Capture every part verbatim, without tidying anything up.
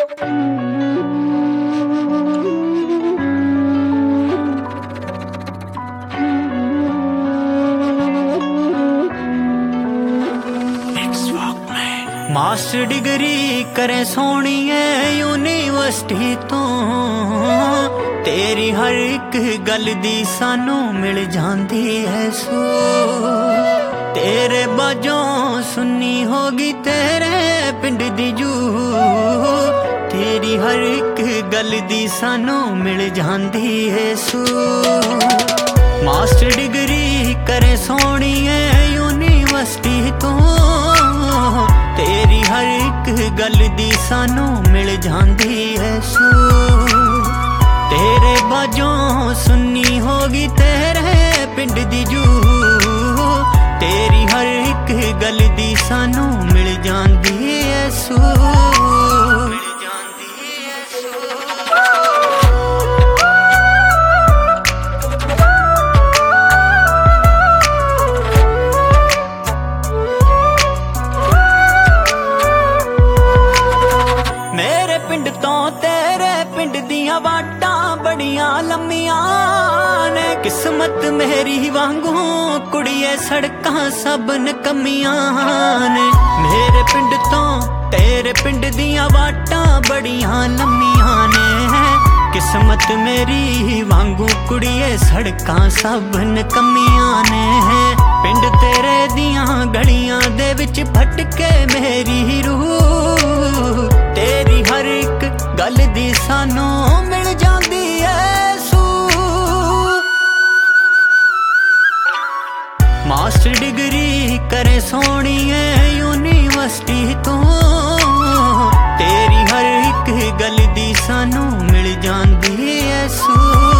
Master degree करे सोनी है university तो तेरी हर एक गल दी सानू मिल जाती है सो तेरे बाजों सुन्नी होगी तेरे पिंड दी जू तेरी हर एक गल दी सानू मिल जाती है सो मास्टर डिग्री करे सोनी है यूनिवर्सिटी तो तेरी हर एक गल दी सानू मिल जाती है सो तेरे बाजों सुन्नी होगी तेरे पिंड दी जू तेरी हर एक गल दी सानू मिल जाती है सो मिल जाती है सो। पिंड तो तेरे पिंड दियां वाटां बड़ियां लम्मियां ने किस्मत मेरी वांगू कुड़िए सड़कां सब नकम्मियां ने मेरे पिंड तो तेरे पिंड दियां वाटां बड़ियां लम्मियां ने किस्मत मेरी वांगू कुड़िए सड़कां सब नकम्मियां ने पिंड तेरे दियां गलियां दे विच भटके मेरी रूह तेरी हर एक गल दी सानू मिल जाती है सू मास्टर डिग्री करे सोनी है यूनिवर्सिटी तो तेरी हर एक गल दी सानू मिल जाती है सू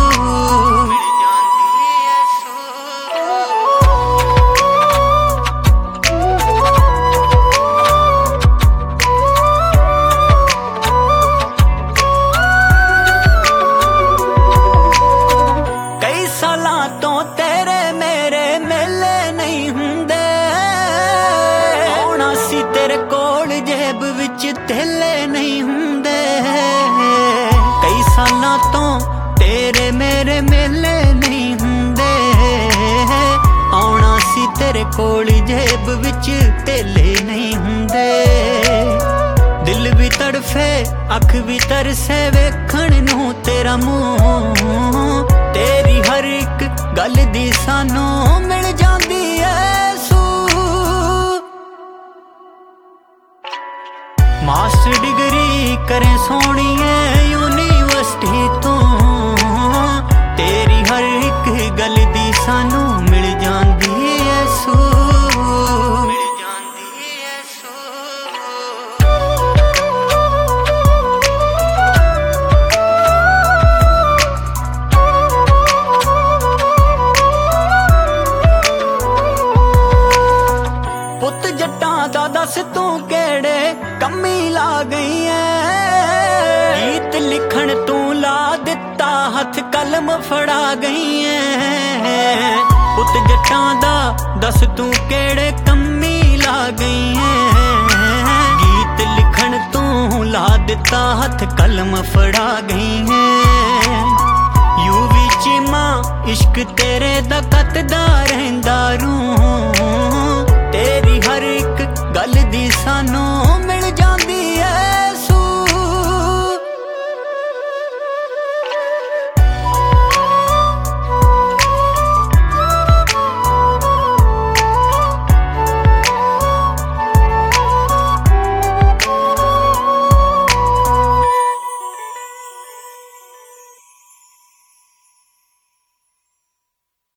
तेले नहीं हुंदे कई सालां तो तेरे मेरे मेले नहीं हुंदे आउणा सी तेरे कोल जेब विच तेले नहीं हुंदे दिल भी तड़फे अख भी तरसे वेखण नूं तेरा मुंह तेरी हर एक गल दी सानू मिल जाती है मास्टर डिग्री करे सोनी है यूनिवर्सिटी तो तेरी हर एक गल दी सानू मिल जाती है सो मिल जाती है सो। पुत जट्टां दा दस तू केड़े कम्मी ला गई है गीत लिखण तू ला दिता हथ कलम फड़ा गई है पुत जट्टां दा दस तू केड़े कम्मी ला गई है गीत लिखण तू ला दिता हथ कलम फड़ा गई है यू वी चीमा इश्क तेरे दा कतदा रहिंदा रूं तेरी हर एक गल दी सानू